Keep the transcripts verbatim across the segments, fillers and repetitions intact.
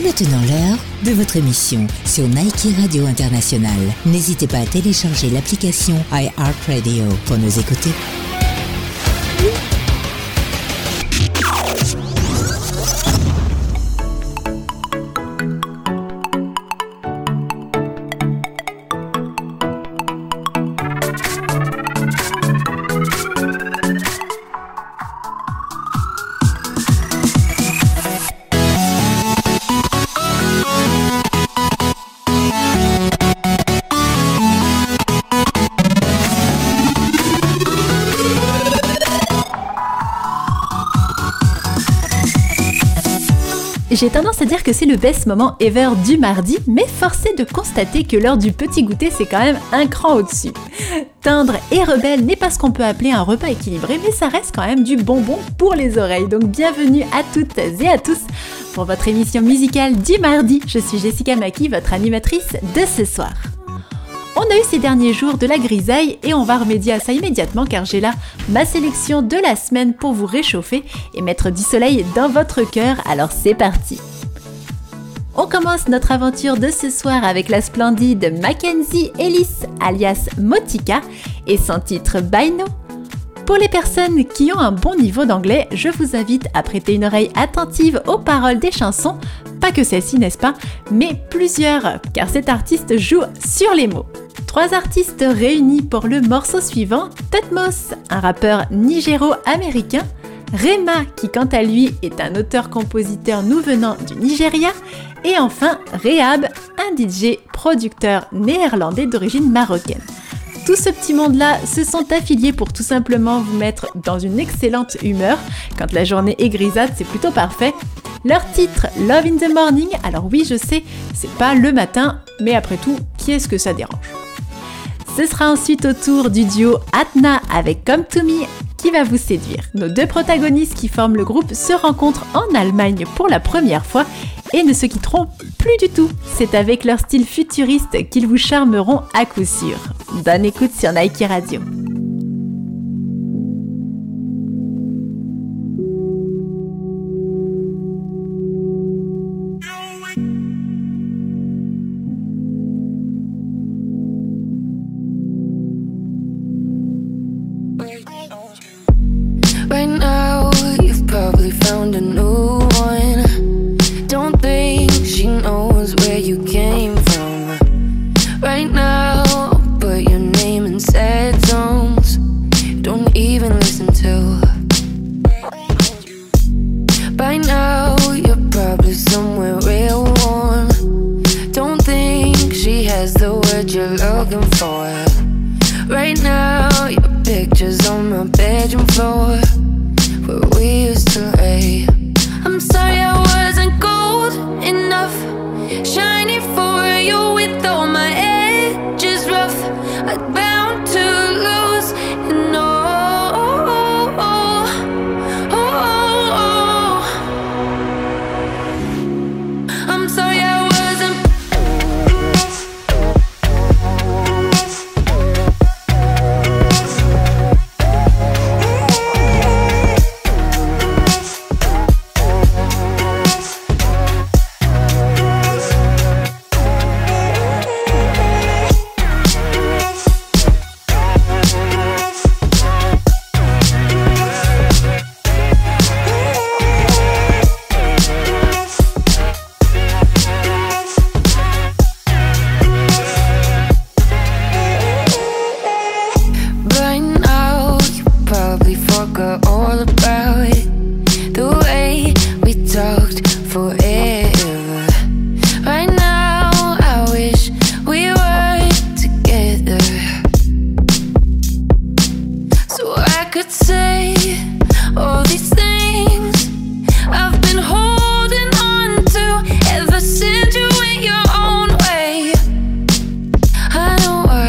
maintenant l'heure de votre émission sur Nike Radio International. N'hésitez pas à télécharger l'application iHeartRadio pour nous écouter. J'ai tendance à dire que c'est le best moment ever du mardi, mais force est de constater que l'heure du petit goûter, c'est quand même un cran au-dessus. Tendre et rebelle n'est pas ce qu'on peut appeler un repas équilibré, mais ça reste quand même du bonbon pour les oreilles. Donc bienvenue à toutes et à tous pour votre émission musicale du mardi. Je suis Jessica Maki, votre animatrice de ce soir. On a eu ces derniers jours de la grisaille et on va remédier à ça immédiatement car j'ai là ma sélection de la semaine pour vous réchauffer et mettre du soleil dans votre cœur, alors c'est parti. On commence notre aventure de ce soir avec la splendide Mackenzie Ellis alias Motika et son titre Bino. Pour les personnes qui ont un bon niveau d'anglais, je vous invite à prêter une oreille attentive aux paroles des chansons, pas que celle-ci n'est-ce pas, mais plusieurs, car cet artiste joue sur les mots. Trois artistes réunis pour le morceau suivant, Tutmos, un rappeur nigéro-américain, Rema, qui quant à lui est un auteur-compositeur nous venant du Nigeria, et enfin Rehab, un D J producteur néerlandais d'origine marocaine. Tout ce petit monde-là se sont affiliés pour tout simplement vous mettre dans une excellente humeur. Quand la journée est grisâtre, c'est plutôt parfait. Leur titre, Love in the Morning, alors oui, je sais, c'est pas le matin, mais après tout, qui est-ce que ça dérange ? Ce sera ensuite au tour du duo Atna avec Come to Me qui va vous séduire. Nos deux protagonistes qui forment le groupe se rencontrent en Allemagne pour la première fois et ne se quitteront plus du tout. C'est avec leur style futuriste qu'ils vous charmeront à coup sûr. Bonne écoute sur Nike Radio. Right now, you've probably found a new one. Don't think she knows where you came from. Right now, put your name in sad songs. Don't even listen to. By now, you're probably somewhere real warm. Don't think she has the word you're looking for. Right now, your picture's on my bedroom floor, where we used to lay. I'm sorry I wasn't gold enough, shiny for you with all my edges rough. I'm bound to lose, you know. I'm sorry I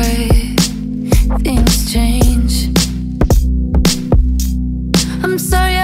I'm sorry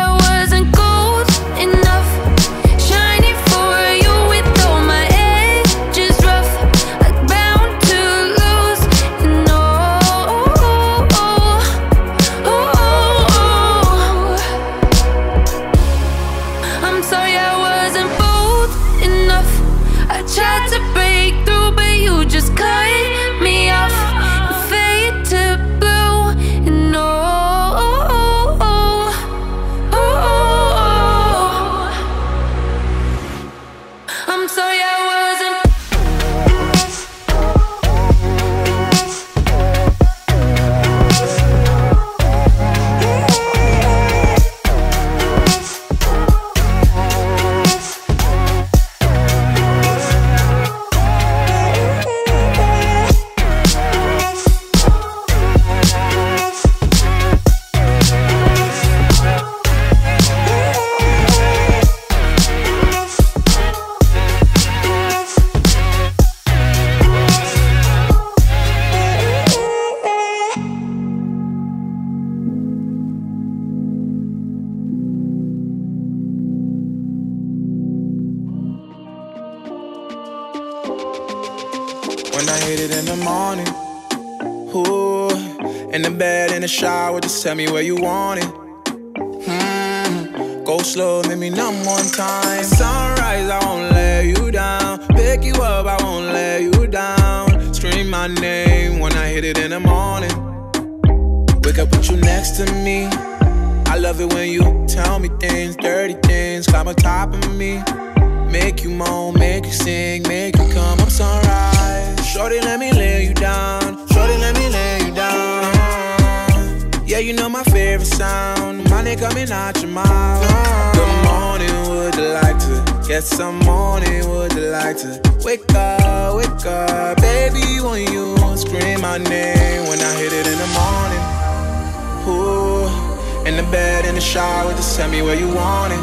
when I hit it in the morning. Ooh, in the bed, in the shower, just tell me where you want it. Hmm, go slow, make me numb one time. Sunrise, I won't let you down. Pick you up, I won't let you down. Scream my name when I hit it in the morning. Wake up with you next to me. I love it when you tell me things, dirty things, climb on top of me. Make you moan, make you sing, make you come up sunrise. Shorty, let me lay you down. Shorty, let me lay you down. Yeah, you know my favorite sound. Money coming out your mouth. Good morning, would you like to get some morning? Would you like to wake up, wake up, baby? When you scream my name when I hit it in the morning. Ooh, in the bed, in the shower, just tell me where you want it.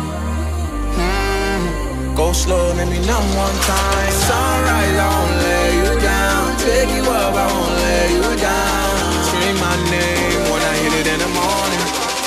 Mm, go slow, make me numb one time. Sunrise, I won't lay you down. Pick you up, I won't lay you down. Scream my name when I hit it in the morning.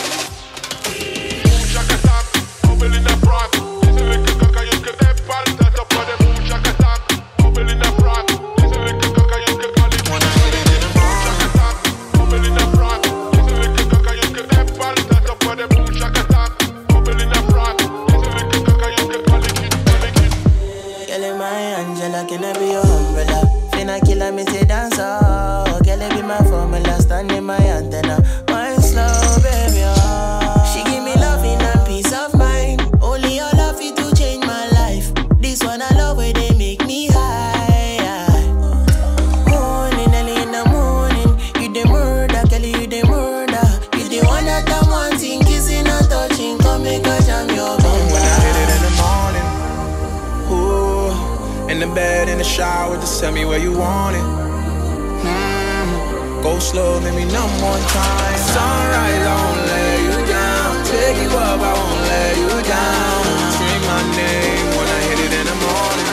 Can I be your umbrella? Finna kill me say dance oh. Girl, it be my formula, stand in my antenna. Wine slow, baby, oh. She give me love in a peace of mind. Only your love it to change my life. This one I love where they make me high. Morning, early in the morning. You the murder, Kelly, you the murder. You the one that I'm wanting, kissing and touching. Come make a jam your bum. When I hit it in the morning. Ooh, in the bed, in the shower, just tell me where you want it. Mm, go slow, make me numb one time. Sunrise, I won't lay you down. Pick you up, I won't lay you down. Scream my name when I hit it in the morning.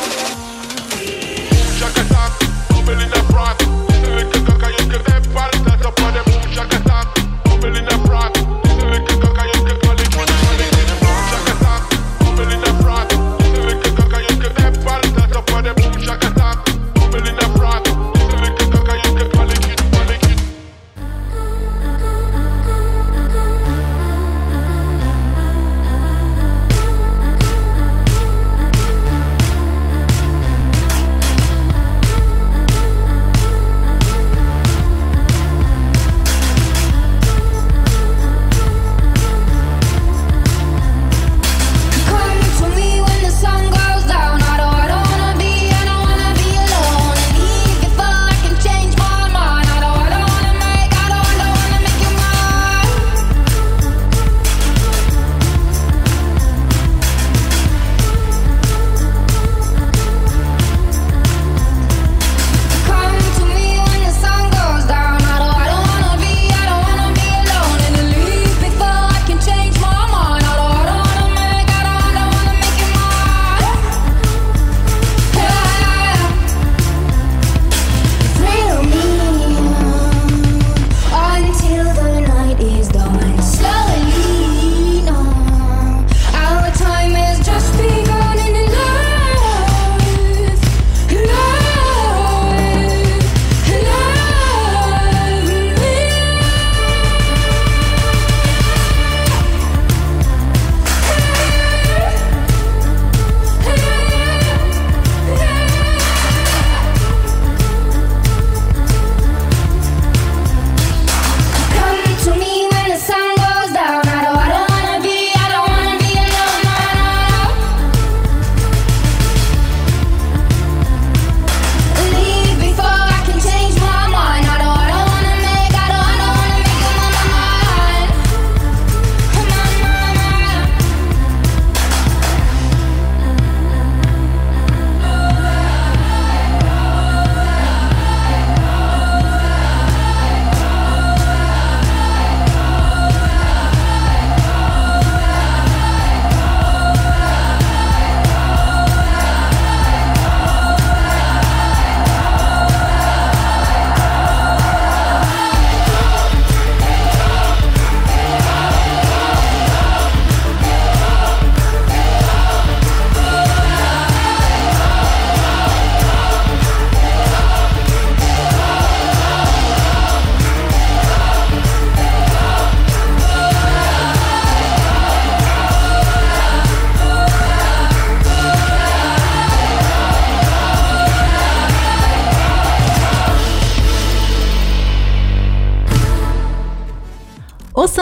Check it out, bubble in the front. Little coca, you can have part of the body. Check it out, bubble in the front. Little coca, you can call it when I hit it in the morning. Check it out, bubble in the front. Little coca, you can have part of the body. Check it out, bubble in the front. Little coca, you can call it, call it.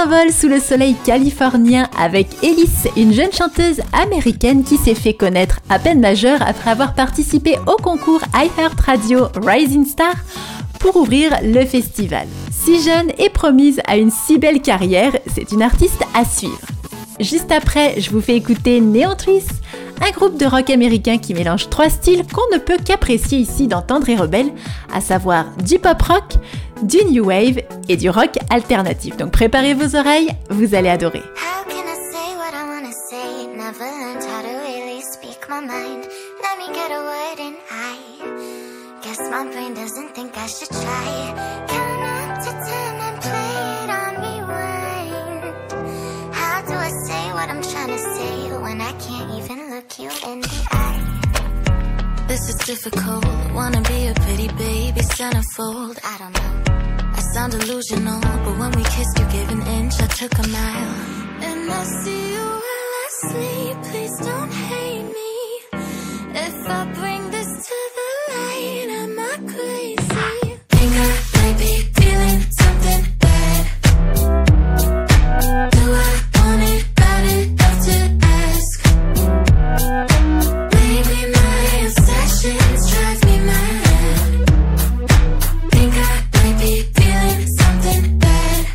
s'envole sous le soleil californien avec Ellis, une jeune chanteuse américaine qui s'est fait connaître à peine majeure après avoir participé au concours iHeartRadio Rising Star pour ouvrir le festival. Si jeune et promise à une si belle carrière, c'est une artiste à suivre. Juste après, je vous fais écouter Neon Trees, un groupe de rock américain qui mélange trois styles qu'on ne peut qu'apprécier ici dans Tendre et Rebelle, à savoir du pop rock, du new wave et du rock alternatif. Donc préparez vos oreilles, vous allez adorer. How can I say what I wanna say? Never learned how to really speak my mind. Let me get a word in. I guess my brain doesn't think I should try. Count up to ten and play it on rewind. How do I say what I'm trying to say when I can't even look you in the eye? This is difficult, wanna be a pretty baby, centerfold, I don't know. I sound delusional, but when we kissed you gave an inch, I took a mile. And I see you while I sleep, please don't hate me. If I bring this to the light, am I crazy? Think I might be feeling something bad. Do I want it bad enough to ask? Maybe my obsessions drive me mad. Think I might be feeling something bad.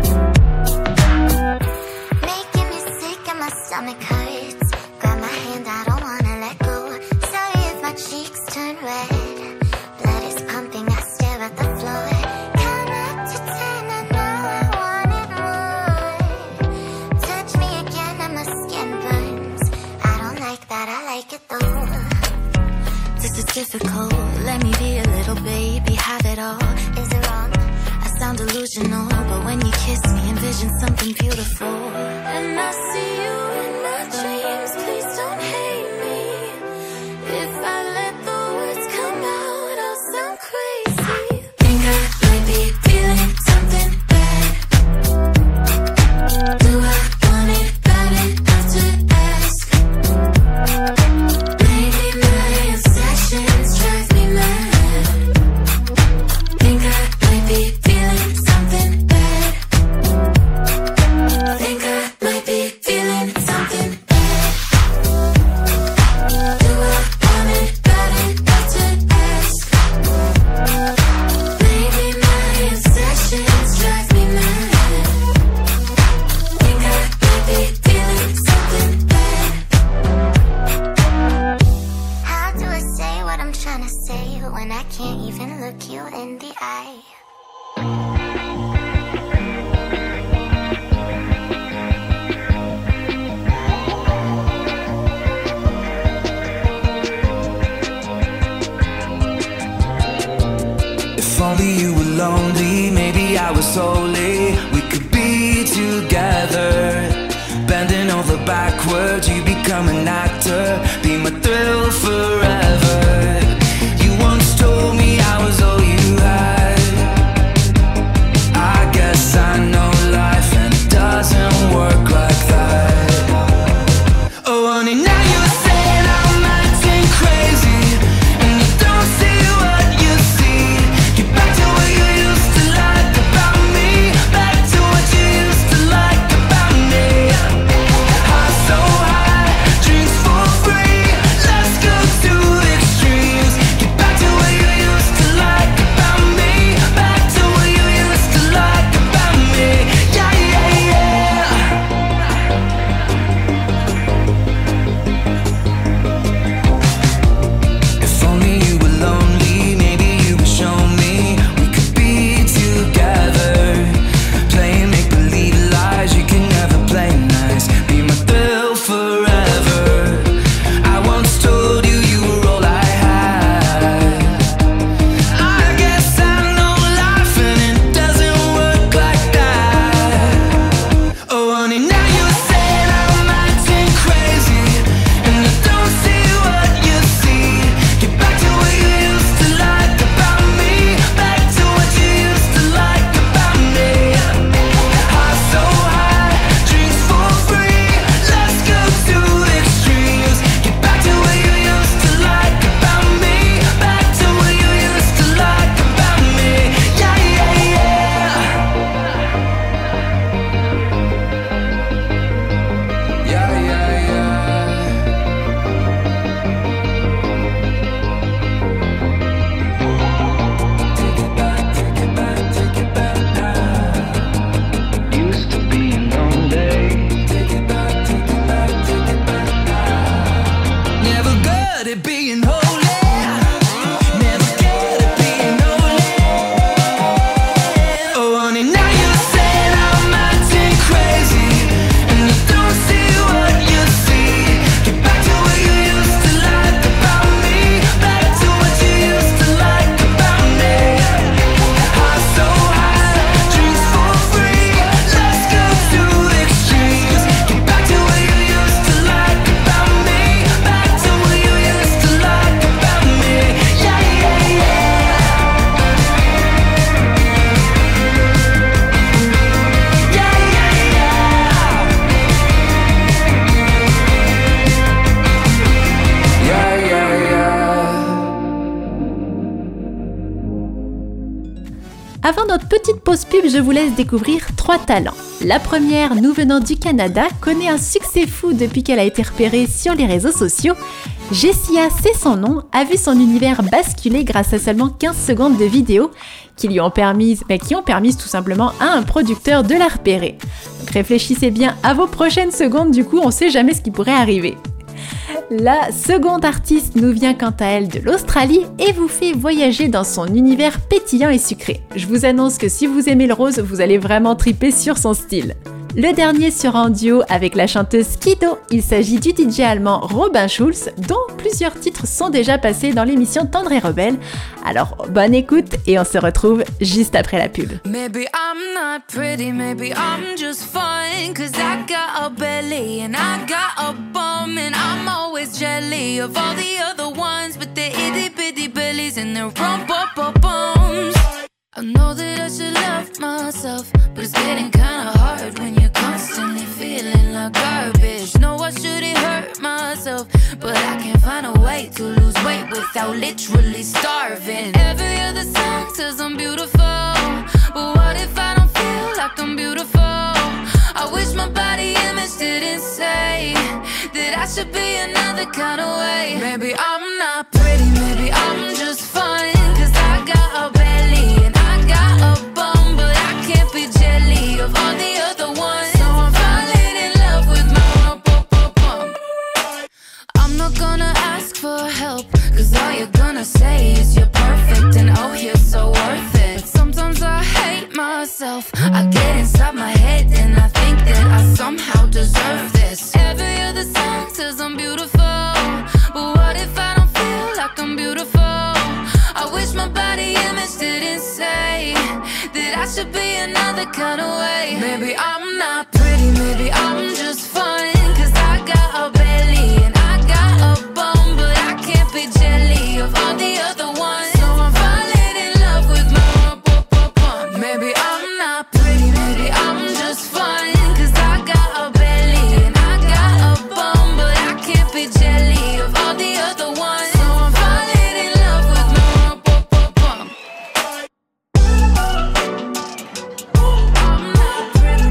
Making me sick and my stomach hurts. Grab my hand, I don't wanna let go. Sorry if my cheeks turn red. Blood is pumping, I stare at the floor. Count up to ten, I know I want it more. Touch me again and my skin burns. I don't like that, I like it though. This is difficult, let me be a little baby, have it all. Is it wrong? I sound delusional, but when you kiss me, envision something beautiful. And I see you in my dreams, please don't hate me. If I let the words come out, I'll sound crazy. Think I might be feeling something bad. Do I want it bad enough to ask? Maybe my obsessions drive me mad. Think I might be feeling something bad. Think I might be feeling something bad. Do I want it bad enough to ask? Maybe my obsessions drive me mad. Think I might be feeling something bad. How do I say what I'm trying to say when I can't even look you in the eye? If only you were lonely, maybe I was holy. We could be together, bending over backwards. You become an actor, be my thrill forever. You once told me I was all you had. I guess I know life and it doesn't work like that. Oh honey, now you're saying I'm acting crazy, and you don't see what you see. Get back to what you used to like about me. Back to what you used to like about me. High so high, Avant notre petite pause pub, je vous laisse découvrir trois talents. La première, nous venant du Canada, connaît un succès fou depuis qu'elle a été repérée sur les réseaux sociaux. Jessia, c'est son nom, a vu son univers basculer grâce à seulement quinze secondes de vidéo qui lui ont permis, mais qui ont permis tout simplement à un producteur de la repérer. Donc réfléchissez bien à vos prochaines secondes, du coup on sait jamais ce qui pourrait arriver. La seconde artiste nous vient quant à elle de l'Australie et vous fait voyager dans son univers pétillant et sucré. Je vous annonce que si vous aimez le rose, vous allez vraiment triper sur son style. Le dernier sera en duo avec la chanteuse Kido. Il s'agit du D J allemand Robin Schulz, dont plusieurs titres sont déjà passés dans l'émission Tendre et Rebelle. Alors bonne écoute et on se retrouve juste après la pub. Maybe I'm not pretty, maybe I'm just fine, cause I got a belly and I got a bum, and I'm always jelly of all the other ones with their itty bitty bellies and their rump up up bums. I know that I should love myself, but it's getting kinda hard when you're constantly feeling like garbage. No, I shouldn't hurt myself, but I can't find a way to lose weight without literally starving. Every other song says I'm beautiful, but what if I don't feel like I'm beautiful? I wish my body image didn't say that I should be another kind of way. Maybe I'm not pretty, maybe I'm just fine, cause I got a belly and I got a bum, but I can't be jelly of all the other ones. So I'm falling in love with my rump up up bum. I'm not gonna ask for help, cause all you're gonna say is you're perfect and oh you're so worth it. But sometimes I hate myself, I get inside my head and I think that I somehow deserve this. Every other song says I'm beautiful, but what if I don't feel like I'm beautiful? I wish my body image didn't say that I should be another kind of way. Maybe I'm not pretty, maybe I'm just fine, cause I got a belly and I got a bum, but I can't be jelly of all the other ones. So I'm falling in love with my rump up up bum. Maybe I'm not pretty, maybe I'm just fine, cause I got a belly and I got a bum, but I can't be jelly of all the other ones. So I'm falling in love with my rump up up bum. I'm not pretty,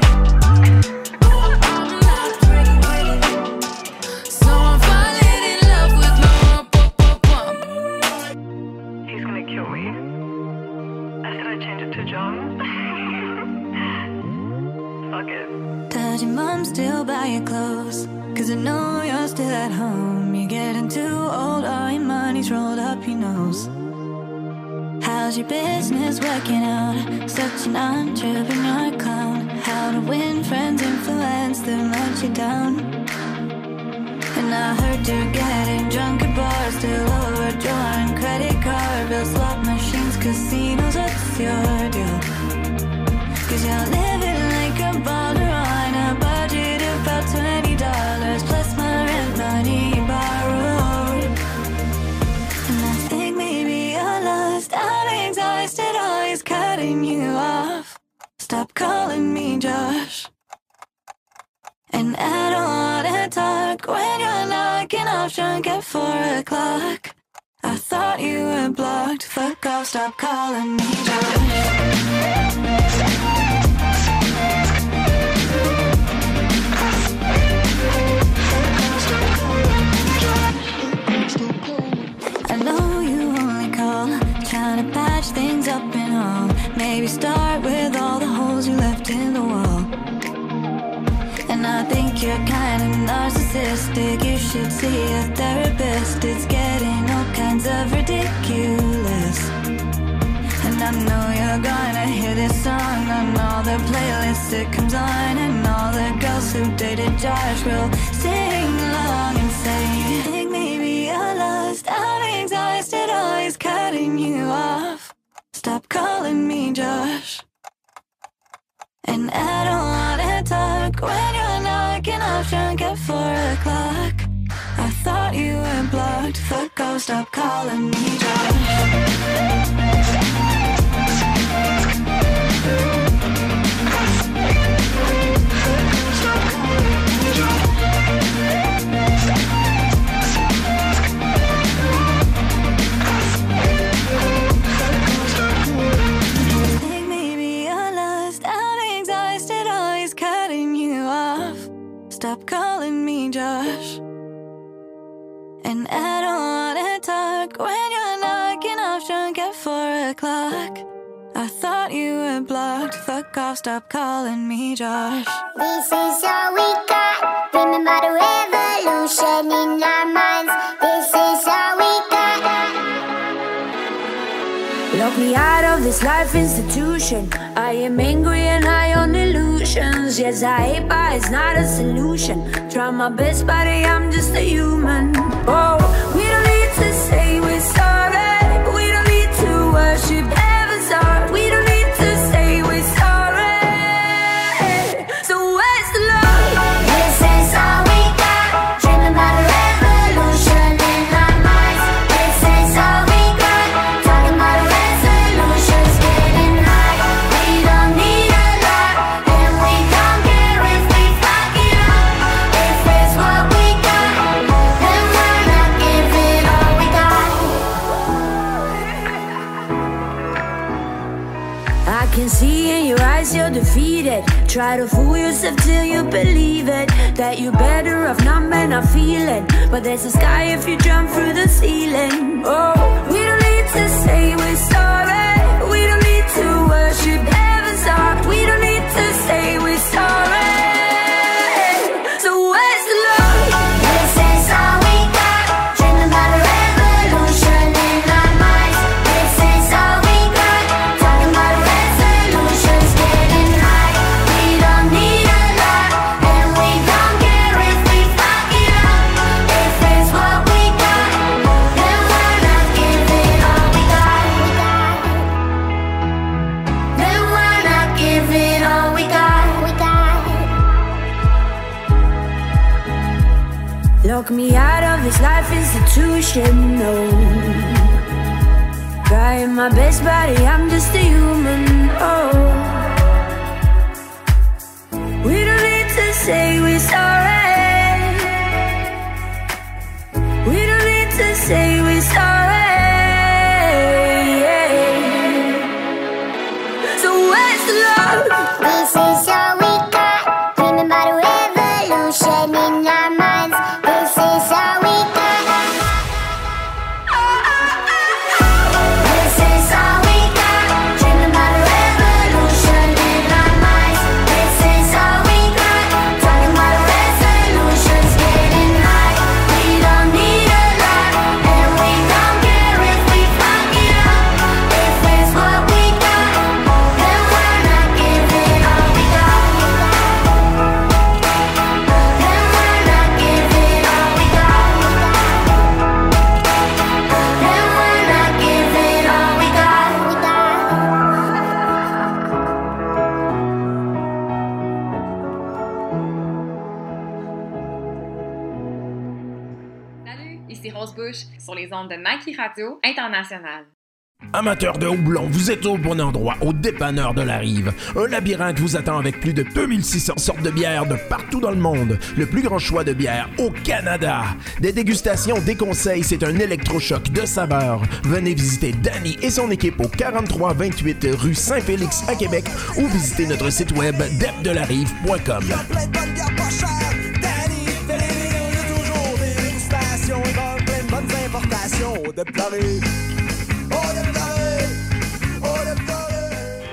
I'm not pretty, so I'm falling in love with my rump up up bum. He's gonna kill me. I said I'd change it to John. Fuck it. Does your mom still buy your clothes? Cause I know you're still at home. You're getting too old, all your money's rolled up your nose. How's your business working out? Such an entrepreneur clown. How to win friends, influence them, let you down. And I heard you're getting drunk at bars, still overdrawing credit card bills, slot machines, casinos, what's your deal? Cause you're living like a baller on a budget of about twenty dollars plus my rent money borrowed. And I think maybe you're lost, I'm exhausted, always cutting you off. Stop calling me Josh. And I don't wanna talk when you're knocking off drunk at four o'clock. I thought you were blocked, fuck off, stop calling me Josh. I know you only call, trying to patch things up and all. Maybe start with all the holes you left in the wall. And I think you're kinda narcissistic, you should see a therapist. It's getting all kinds of ridiculous. And I know you're gonna hear this song on all the playlists it comes on, and all the girls who dated Josh will sing along and say, I think maybe you're lost, I'm exhausted, always cutting you off. Stop calling me Josh. And I don't wanna talk when you're knocking off drunk at four o'clock. I thought you were blocked, fuck off, stop calling me Josh. stop calling me Josh. And I don't wanna talk when you're knocking off drunk at four o'clock. I thought you were blocked. Fuck off, stop calling me Josh. This is all we got. Remember the revolution in our minds. This is all we got. Lock me out of this life institution. I am angry and high on illusions. Yes, I hate, but it's not a solution. Try my best, but I'm just a human. Oh, we don't need to say we're sorry. We don't need to worship heaven's heart. We don't need to say we're sorry. So where's the love? This is all we got. Dreaming about a revolution in our minds. This is all we got. Talking about resolutions, getting high. We don't need a lot, and we don't care if we fuck it up. If it's what we got, then why not give it all we got? I can see in your eyes you're defeated. Try to fool yourself till you believe it. That you're better off numb and not feeling. But there's a sky if you jump through the ceiling. Oh, we don't need to say we're sorry. We don't need to worship heaven's heart. We don't need to say we're sorry. So where's the love? This is all we got. Dreaming about a revolution in our minds. This is all we got. Talking about resolutions, getting high. We don't need a lot, and we don't care if we fuck it up. If it's what we got, then why not give it all we got? Then why not give it all we got? We got. Lock me out of this life institution, no. Trying my best, buddy, I'm just a human, oh. We don't need to say we're sorry. We don't need to say we're sorry. So where's the love? This is all we got. Dreaming about a revolution in our minds. This is all we got. This is all we got. Dreaming about a revolution in our minds. This is all we got. Talking about resolutions, getting high. We don't need a lot, and we don't care if we fuck it up. If it's what we got, then why not give it all we got? Then why not give it all we got? Then why not give it all we got? We got. Salut, ici Rose Bush sur les ondes de Nike Radio International. Amateurs de houblon, vous êtes au bon endroit, au dépanneur de la Rive. Un labyrinthe vous attend avec plus de deux mille six cents sortes de bières de partout dans le monde. Le plus grand choix de bières au Canada. Des dégustations, des conseils, c'est un électrochoc de saveurs. Venez visiter Danny et son équipe au quarante-trois vingt-huit rue Saint-Félix à Québec ou visitez notre site web dep de la rive point com. Plein de bonnes bières pas chères. Danny fait les vidéos de toujours. Des dégustations et plein de bonnes importations. De pleurer. Oh, de pleurer. Oh, de pleurer.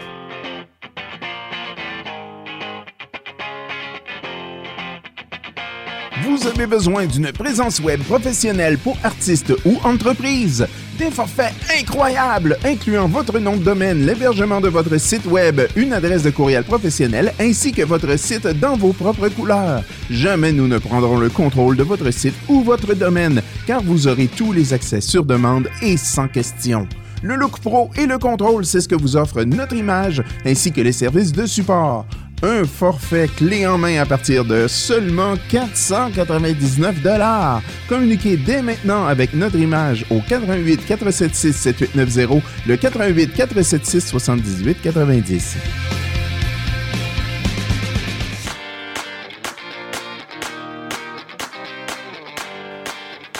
Vous avez besoin d'une présence web professionnelle pour artistes ou entreprises? Des forfaits incroyables, incluant votre nom de domaine, l'hébergement de votre site web, une adresse de courriel professionnelle, ainsi que votre site dans vos propres couleurs. Jamais nous ne prendrons le contrôle de votre site ou votre domaine, car vous aurez tous les accès sur demande et sans question. Le Look Pro et le contrôle, c'est ce que vous offre notre image, ainsi que les services de support. Un forfait clé en main à partir de seulement quatre cent quatre-vingt-dix-neuf dollars. Communiquez dès maintenant avec notre image au quatre un huit, quatre sept six, sept huit neuf zéro, le quatre un huit, quatre sept six, sept huit quatre-vingt-dix.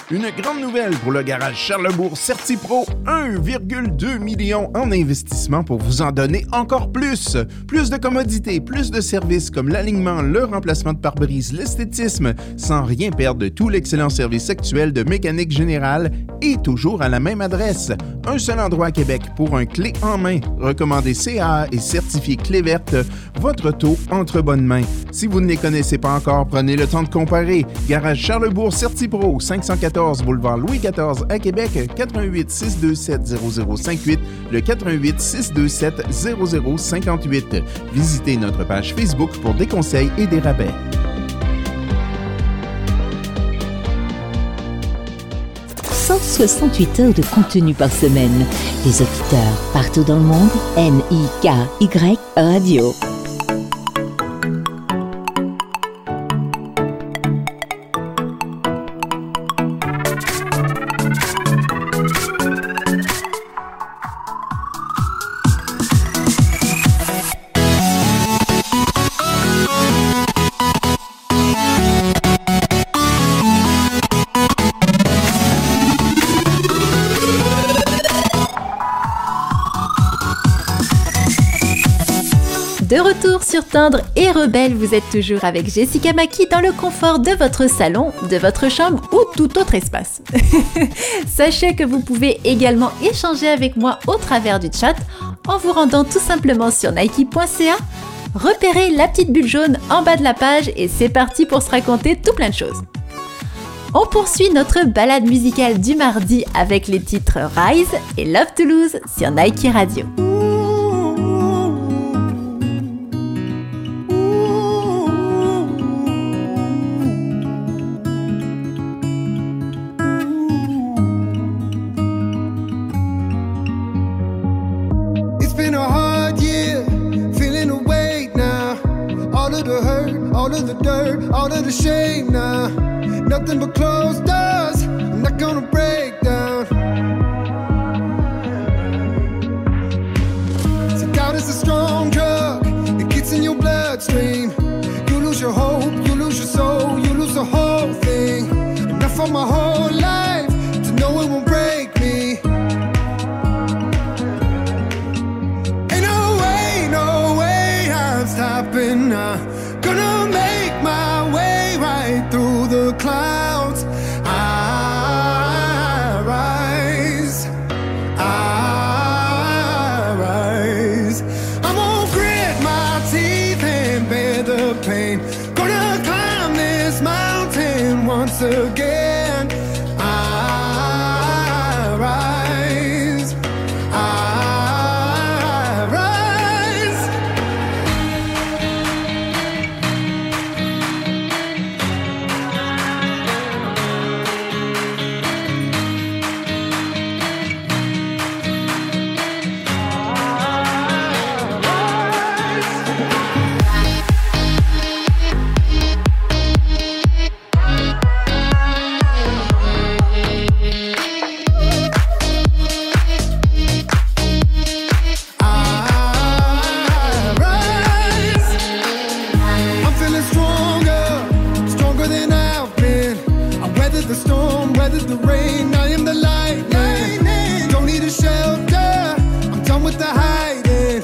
Une grande nouvelle pour le garage Charlebourg CertiPro, un virgule deux million en investissement pour vous en donner encore plus. Plus de commodités, plus de services comme l'alignement, le remplacement de pare-brise, l'esthétisme, sans rien perdre de tout l'excellent service actuel de mécanique générale et toujours à la même adresse. Un seul endroit à Québec pour un clé en main, recommandé C A A et certifié clé verte, votre auto entre bonnes mains. Si vous ne les connaissez pas encore, prenez le temps de comparer. Garage Charlebourg CertiPro, cinq cent quatorze boulevard Louis quatorze à Québec, quatre un huit, six deux sept, zéro zéro cinq huit, le quatre un huit, six deux sept, zéro zéro cinq huit. Visitez notre page Facebook pour des conseils et des rabais. cent soixante-huit heures de contenu par semaine. Des auditeurs partout dans le monde. N I K Y Radio. De retour sur Tendre et Rebelle, vous êtes toujours avec Jessica Maki dans le confort de votre salon, de votre chambre ou tout autre espace. Sachez que vous pouvez également échanger avec moi au travers du chat en vous rendant tout simplement sur nike point c a, repérez la petite bulle jaune en bas de la page et c'est parti pour se raconter tout plein de choses. On poursuit notre balade musicale du mardi avec les titres Rise et Love to Lose sur Nike Radio. All of the dirt, all of the shame now. Nothing but closed doors. I'm not gonna break down. See, doubt is a strong drug. It gets in your bloodstream. You lose your hope, you lose your soul, you lose the whole thing. Enough for my whole life to know it won't break me. Ain't no way, no way I'm stopping now. Gonna make my way right through the clouds. I rise, I rise. I'm gonna grit my teeth and bear the pain. Gonna climb this mountain once again. I rise, I rise. The rain, I am the lightning. Don't need a shelter, I'm done with the hiding.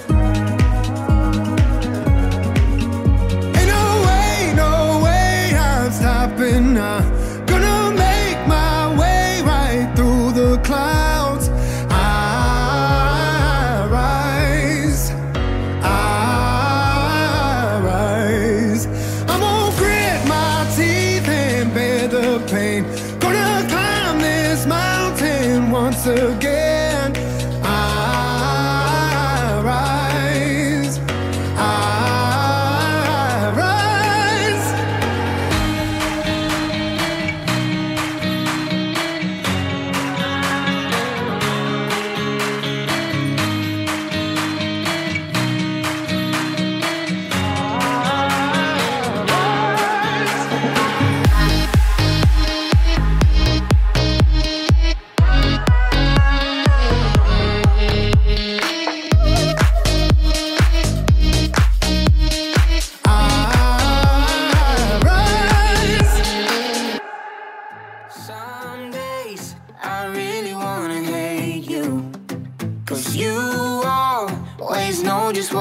Ain't no way, no way I'm stopping now. Gonna make my way right through the clouds. I rise, I rise. I'm gonna grit my teeth and bear the pain. Gonna climb this mountain once again. I rise, I rise.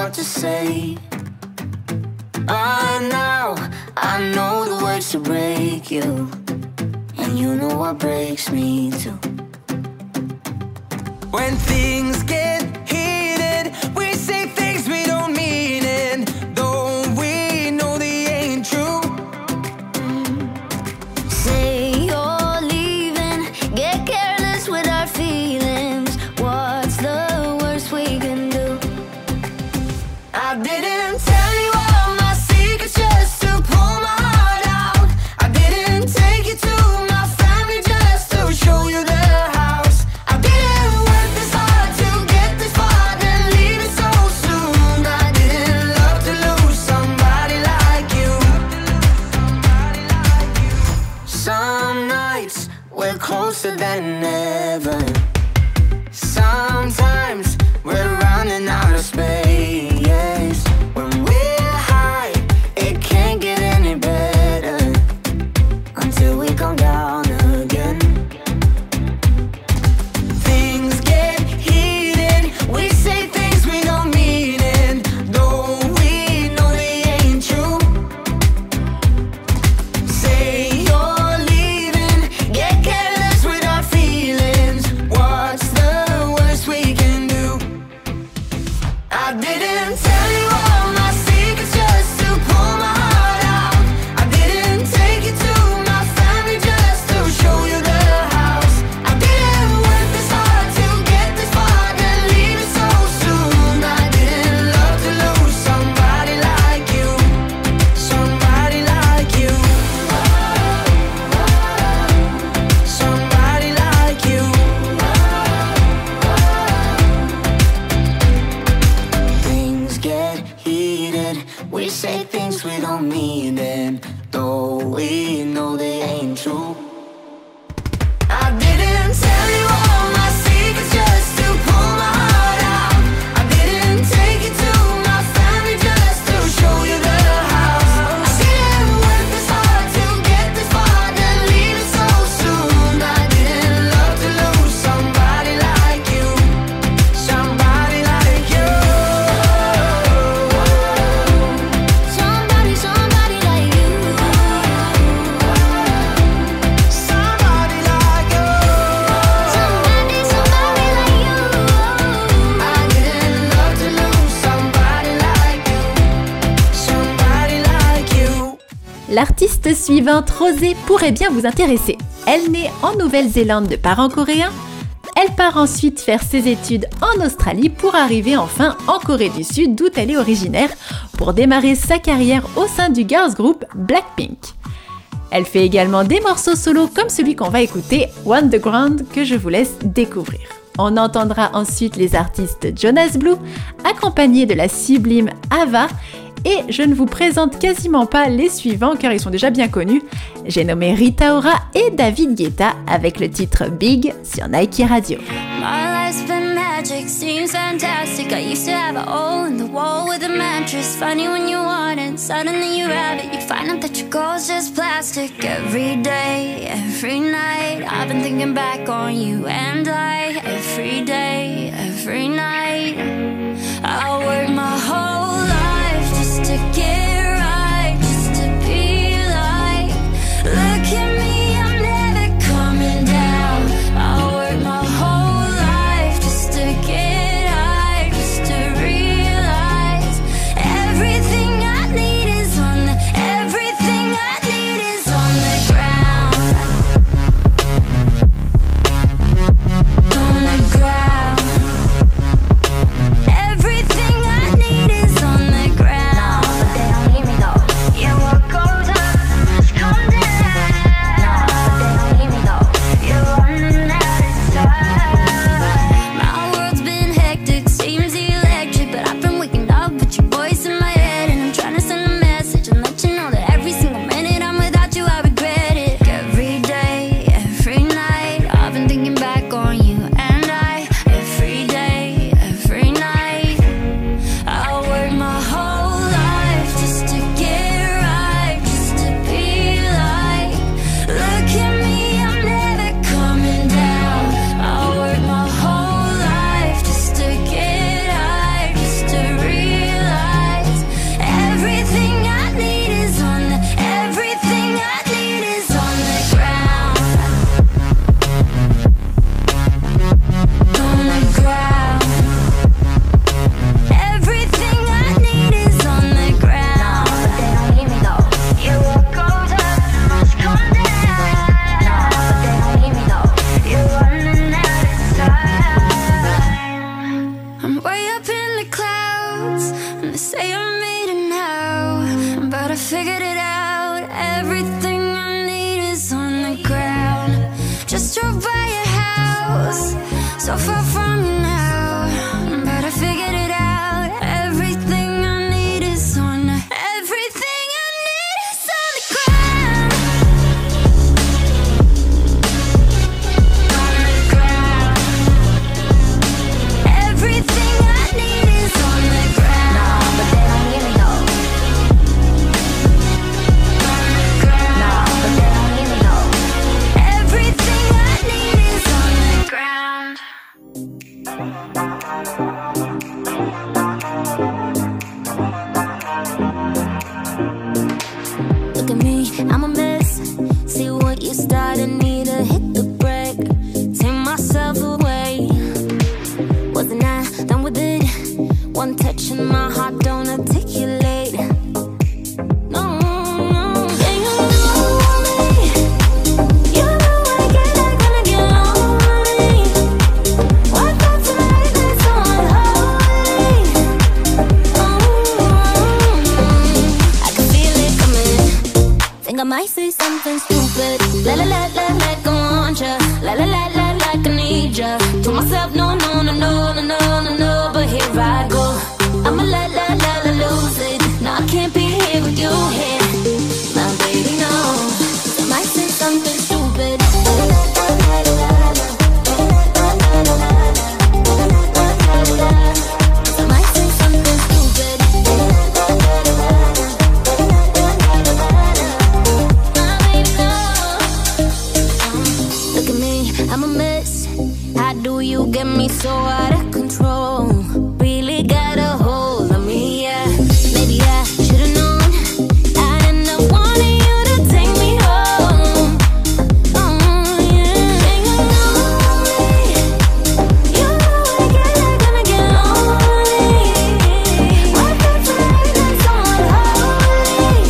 what to say. By now, I know the words to break you, and you know what breaks me too. When things get heated, we say things we don't mean, and though we know they ain't true. Say you're leaving, get careless with our feelings. What's the worst we can do? I didn't tell you all my secrets just to pull my heart out. I didn't take you to my family just to show you the house. I didn't work this hard to get this far, then leave it so soon. I didn't love to lose somebody like you. Some nights we're closer than ever. Sometimes we're running out of space. When we're high, it can't get any better until we come down again. Things get heated, we say things we don't mean, and though we know they ain't true. Say you're leaving, get careless with our feelings. What's the worst we can do? I didn't tell you all my secrets just to pull my heart out. I didn't take you to my family just to show you the house. I didn't work this hard to get this far, then leave it so soon. I didn't love to lose somebody like you, somebody like you, somebody like you. Things get heated, we say things we don't mean, and though we know they ain't true. I didn't tell you all my secrets just to pull my heart out. I didn't take you to my family just to show you the house. I didn't work this hard to get this far, then leave it so soon. I didn't love to lose somebody like you, somebody like you. Somebody, somebody like you. Somebody like you. Somebody, somebody like you. I didn't love to lose somebody like you, somebody like you. L'artiste suivante, Rosé, pourrait bien vous intéresser. Elle naît en Nouvelle-Zélande de parents coréens. Elle part ensuite faire ses études en Australie pour arriver enfin en Corée du Sud, d'où elle est originaire, pour démarrer sa carrière au sein du girls group Blackpink. Elle fait également des morceaux solo comme celui qu'on va écouter, Wonderground, que je vous laisse découvrir. On entendra ensuite les artistes Jonas Blue, accompagnés de la sublime Ava, et je ne vous présente quasiment pas les suivants car ils sont déjà bien connus. J'ai nommé Rita Ora et David Guetta avec le titre Big sur Nike Radio. My life's been magic, seems fantastic. I used to have a hole in the wall with a mattress. Funny when you want it, suddenly you have it. You find out that your goal's just plastic. Every day, every night, I've been thinking back on you and I. Every day, every night, I work my whole life just to get right, just to be like, look at me, I'm never coming down. I work my whole life just to get high, just to realize everything I need is on the, everything I need is on the ground, on the ground. Everything I need is on the ground. Just drove by your house, so far from you now, but I figured it out. Everything I need is on the Everything I need is on the ground. On the ground. Everything I need is on the ground. Nah, but they don't hear me though. On the ground. Nah, but they don't hear me though. Everything I need is on the ground. Look at me, I'm a mess. See what you started, need to hit the brake. Take myself away. Wasn't I done with it? One touch and my heart don't articulate. No, no, yeah, you know me. You know I get like when I get lonely. What about tonight? That's so unholy. Oh, I can feel it coming. Think I might say something stupid. La la la la like I want ya. La la la la like I need ya. To myself, no no no no no no no no. But here I go. I'ma la la la la lose it. No, I can't be here with you here. My baby, no. I might say something stupid. I might say something stupid. My baby, no. Look at me, I'm a mess. How do you get me so out of control? Really got a hold of me, yeah. Maybe I should've known. I'd end up wanting you to take me home. Oh, yeah. Ain't gonna know me. You know I get like when I get lonely. What the fuck, that's so unholy.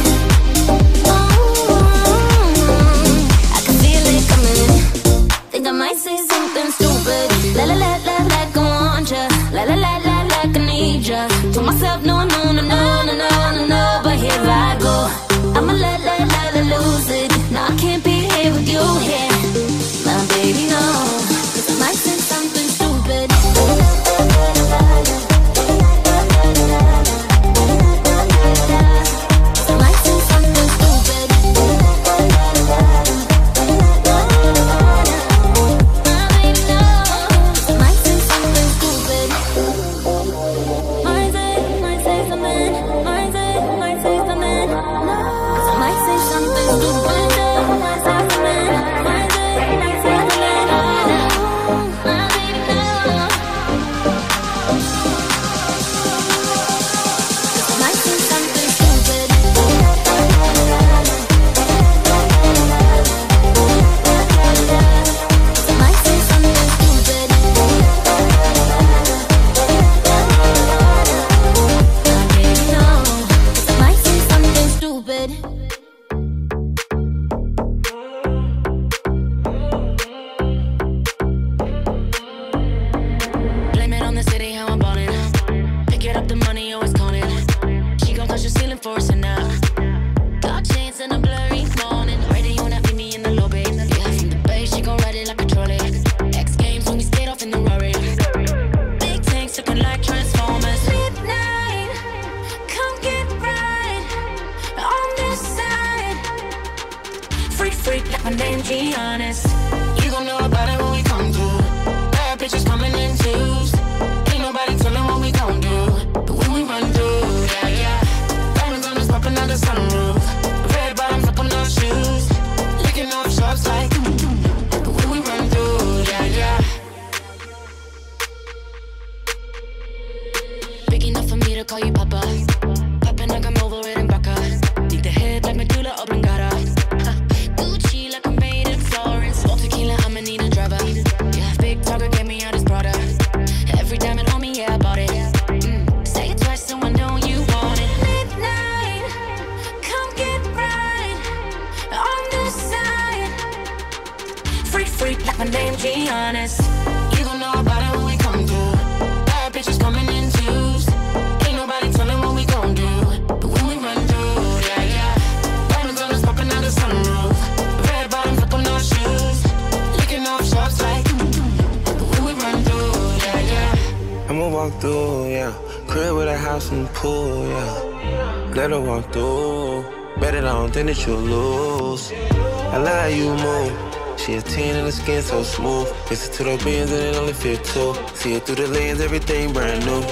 Oh, I can feel it coming. Think I might say something stupid. La la la la like I want ya. La la la la like I need ya. To myself, no no no no no no no no. But here I go. I'ma la la la la lose it. No, I can't be here with you here. My baby, no. 'Cause I might say something stupid. I might say something stupid. My baby, no. 'Cause I might say something stupid. Might say, might say something. Might say, might say something. 'Cause I might say something stupid. Might say something. Might say, might say something. My baby, no. 'Cause I might say something stupid. I might say something stupid. My baby, no. 'Cause I might say something stupid. Blame it on the city, how I'm ballin'. Pick it up, the money always calling. She gon' touch the ceiling for us now. Dark chains and a blurry morning. Ready when I meet me in the lobby. Yeah, from the bay, she gon' ride it like a trolley. X Games when we skate off in the Rari. Big tanks looking like Transformers. Midnight, come get right on this side. Freak, freak, like my name, G honest. You gon' know about it when we come through. Bad bitches coming in twos. Ain't nobody tellin' what we gon' do. But when we run through, yeah, yeah. Diamonds on us popping out the sunroof. Red bottoms up on our shoes. Licking off shots like. But when we run through, yeah, yeah. Big enough for me to call you Papa. Poppin' like I'm over it in Baca. Need the head like Medulla Oblongata. Huh. Gucci like I'm made in Florence. All tequila, I'ma need a driver. Yeah, big target, get me out his Prada. Every diamond on me, yeah, I bought it. Mm. Say it twice, so I know you want it. Midnight, come get right on this side. Freak, freak, like my name, G honest. You gon' know about it when we come through. Bad bitches coming in twos. Ain't nobody tellin' what we gon' do. But when we run through, yeah, yeah. Diamonds on us popping out the through, yeah. Crib with a house and pool, yeah. Let her walk through. Bet it on, think that you'll lose. I love how you move. She a ten and the skin so smooth. Listen to the bands and it only fit two. See it through the lens, everything brand new.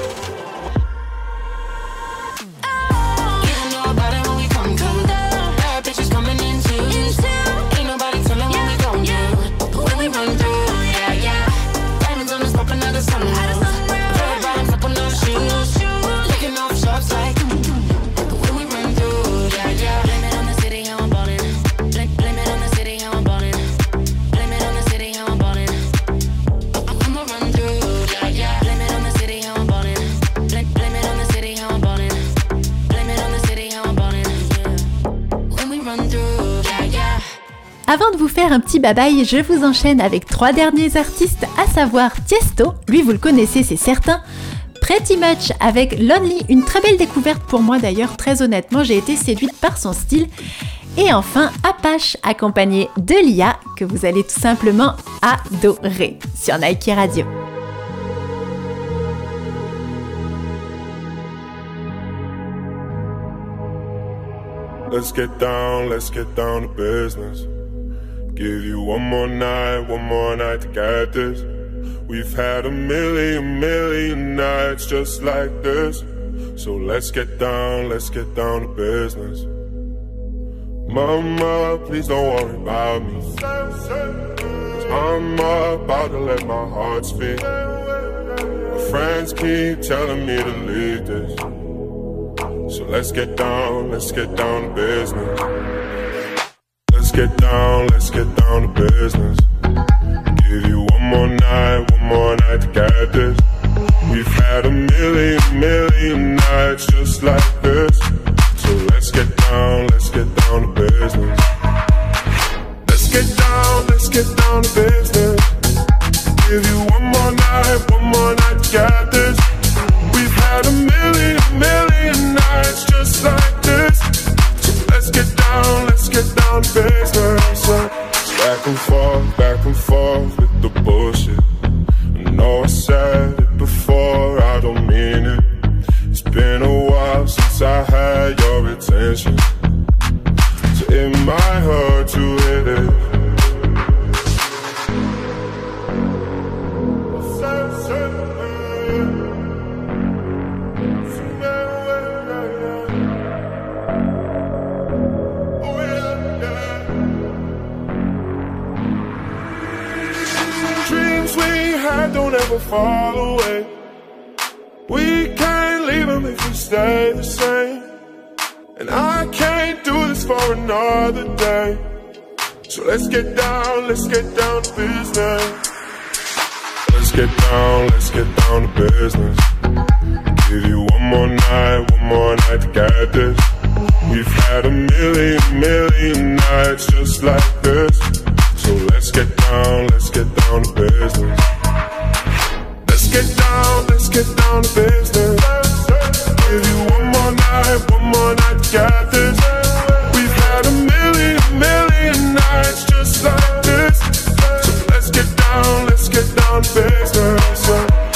Avant de vous faire un petit bye-bye, je vous enchaîne avec trois derniers artistes, à savoir Tiesto, lui vous le connaissez c'est certain, Pretty Much avec Lonely, une très belle découverte pour moi d'ailleurs, très honnêtement j'ai été séduite par son style, et enfin Apache accompagné de Lia que vous allez tout simplement adorer sur Nike Radio. Let's get down, let's get down to business. Give you one more night, one more night to get this. We've had a million, million nights just like this. So let's get down, let's get down to business. Mama, please don't worry about me. Cause I'm about to let my heart speak. My friends keep telling me to leave this. So let's get down, let's get down to business. Let's get down, let's get down to business. Give you one more night, one more night to get this. We've had a million, million nights just like this. So let's get down, let's get down to business. Let's get down, let's get down to business. Give you one more night, one more night to get this. We've had a million, million nights just like this. So let's get down, let's get down to business. Back and forth, back and forth with the bullshit. I know I said it before, I don't mean it. It's been a while since I had your attention. So it might hurt to hit it. Don't ever fall away. We can't leave them if we stay the same. And I can't do this for another day. So let's get down, let's get down to business. Let's get down, let's get down to business. Give you one more night, one more night to get this. We've had a million, million nights just like this. So let's get down, let's get down to business. Let's get down, let's get down to business. Give you one more night, one more night to get this. We've had a million, million nights just like this. So let's get down, let's get down to business.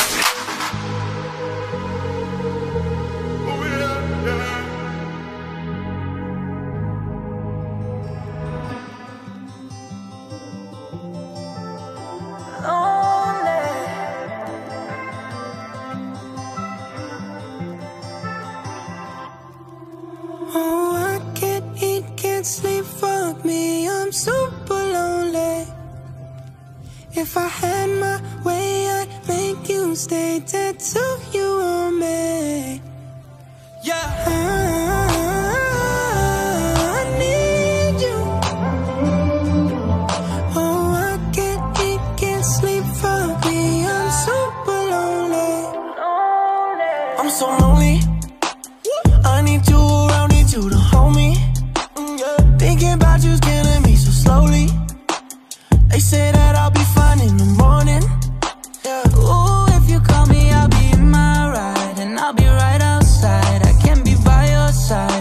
If I had my way, I'd make you stay, tattoo you on me. Yeah, I, I need you. Oh, I can't eat, can't sleep, fuck me, I'm super lonely. I'm so lonely. I need you around, need you to hold me. Thinking about you's killing me so slowly. They say that I'll be fine in the morning. Yeah. Ooh, if you call me, I'll be in my ride. And I'll be right outside, I can't be by your side.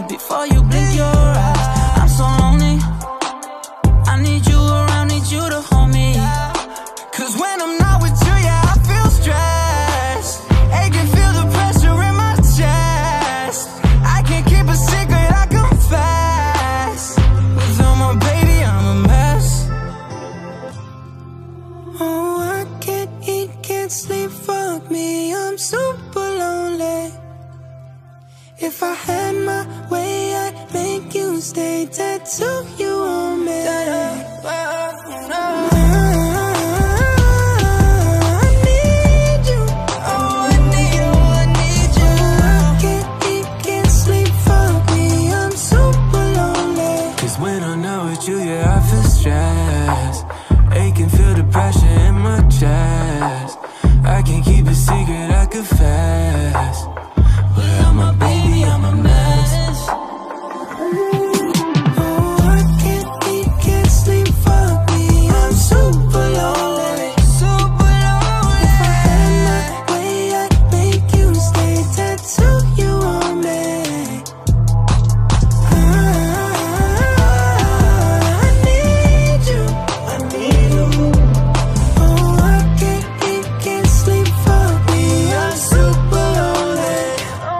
I'm with you, yeah, I feel stress. Aching, feel the pressure in my chest. I can't keep a secret, I confess. But I'm a baby, I'm a mess. Oh, I can't eat, can't sleep, fuck me, I'm super lonely. Super lonely. If I had my way, I'd make you stay, tattoo you on me. I need you, I need you. Oh, I can't eat, can't sleep, fuck me, I'm super lonely.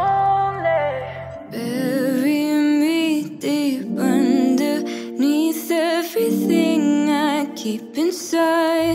Bury me deep underneath everything I keep inside.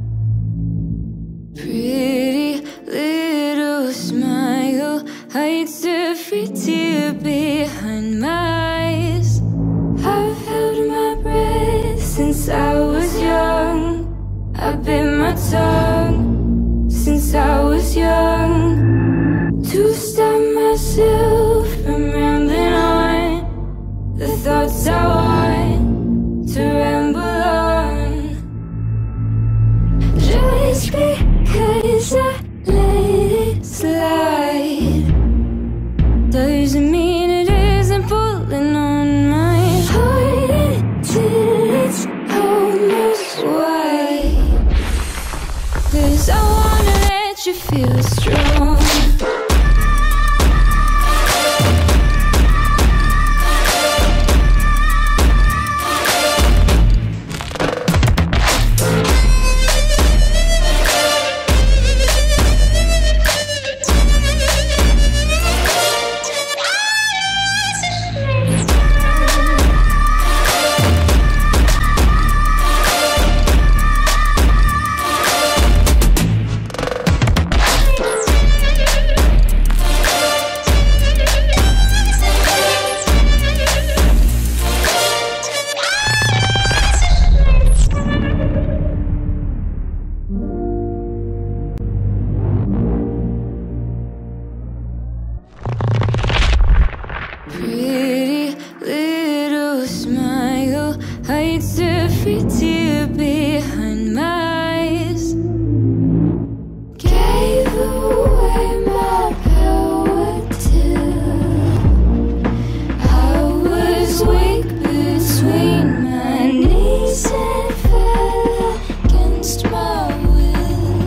Pretty little smile hides every tear behind my eyes. I've held my breath since I was young. I've bit my tongue since I was young. To stop myself from rambling on the thoughts I want to ramble on. Just because I let it slide doesn't mean it isn't pulling on my heart until it's almost white. 'Cause I wanna let you feel strong. Pretty little smile hides every tear behind my eyes. Gave away my power till I was weak between my knees and fell against my will.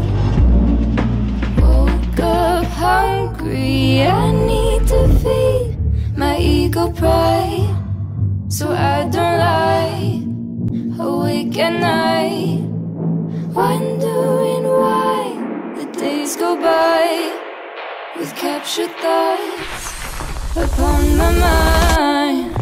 Woke up hungry, I need to feed my ego pride, so I don't lie awake at night, wondering why the days go by with captured thoughts upon my mind.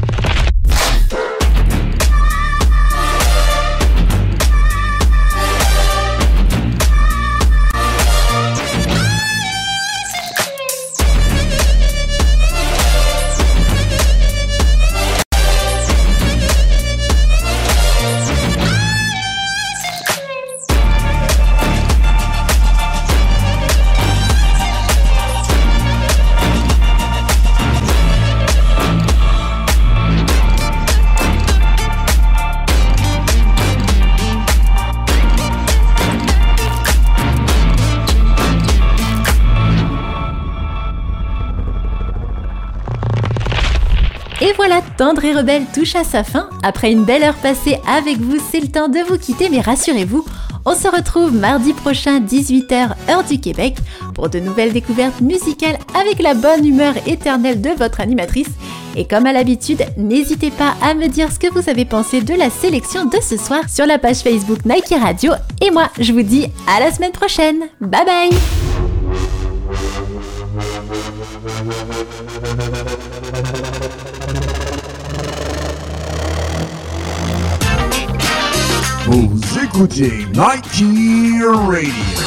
Et voilà, Tendre et Rebelle touche à sa fin. Après une belle heure passée avec vous, c'est le temps de vous quitter, mais rassurez-vous, on se retrouve mardi prochain, dix-huit heures, heure du Québec, pour de nouvelles découvertes musicales avec la bonne humeur éternelle de votre animatrice. Et comme à l'habitude, n'hésitez pas à me dire ce que vous avez pensé de la sélection de ce soir sur la page Facebook Nike Radio. Et moi, je vous dis à la semaine prochaine. Bye bye! Vous écoutez Nike Radio.